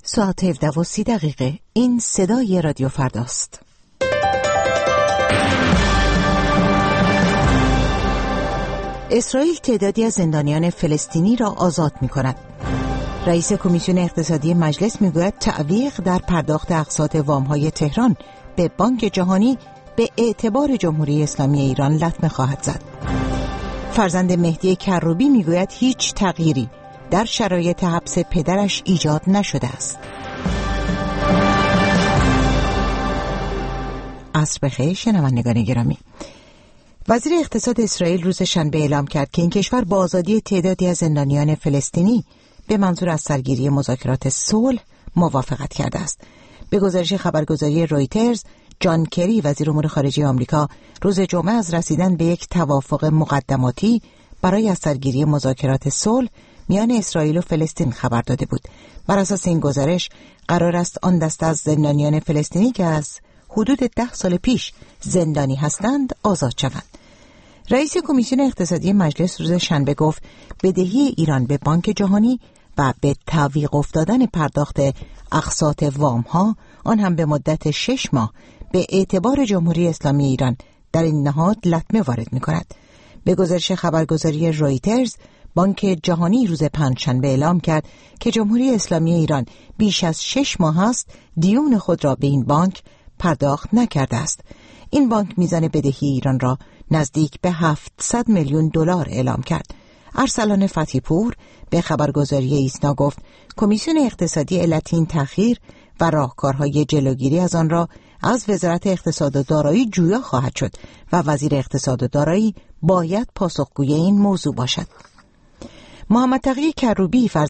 ساعت 17:30 این صدای رادیو فرداست. اسرائیل تعدادی از زندانیان فلسطینی را آزاد می کند. رئیس کمیسیون اقتصادی مجلس می گوید تعویق در پرداخت اقساط وام‌های تهران به بانک جهانی به اعتبار جمهوری اسلامی ایران لطمه خواهد زد. فرزند مهدی کروبی می گوید هیچ تغییری در شرایط حبس پدرش ایجاد نشده است. عصر بخیر شنوندگان گرامی. وزیر اقتصاد اسرائیل روز شنبه اعلام کرد که این کشور با آزادی تعدادی از زندانیان فلسطینی به منظور از سرگیری مذاکرات صلح موافقت کرده است. به گزارش خبرگزاری رویترز، جان کری وزیر امور خارجه آمریکا روز جمعه از رسیدن به یک توافق مقدماتی برای از سرگیری مذاکرات صلح میان اسرائیل و فلسطین خبر داده بود. بر اساس این گزارش قرار است آن دسته از زندانیان فلسطینی که از حدود 10 سال پیش زندانی هستند آزاد شوند. رئیس کمیسیون اقتصادی مجلس روز شنبه گفت بدهی ایران به بانک جهانی و به تعویق افتادن پرداخت اقساط وام‌ها، آن هم به مدت 6 ماه، به اعتبار جمهوری اسلامی ایران در این نهاد لطمه وارد می‌کند. به گزارش خبرگزاری رویترز، بانک جهانی روز پنجشنبه اعلام کرد که جمهوری اسلامی ایران بیش از 6 ماه است دیون خود را به این بانک پرداخت نکرده است. این بانک میزان بدهی ایران را نزدیک به 700 میلیون دلار اعلام کرد. ارسلان فتحی پور به خبرگزاری ایسنا گفت کمیسیون اقتصادی علت این تأخیر و راهکارهای جلوگیری از آن را از وزارت اقتصاد و دارایی جویا خواهد شد و وزیر اقتصاد و دارایی باید پاسخگوی این موضوع باشد. محمد تقی کروبی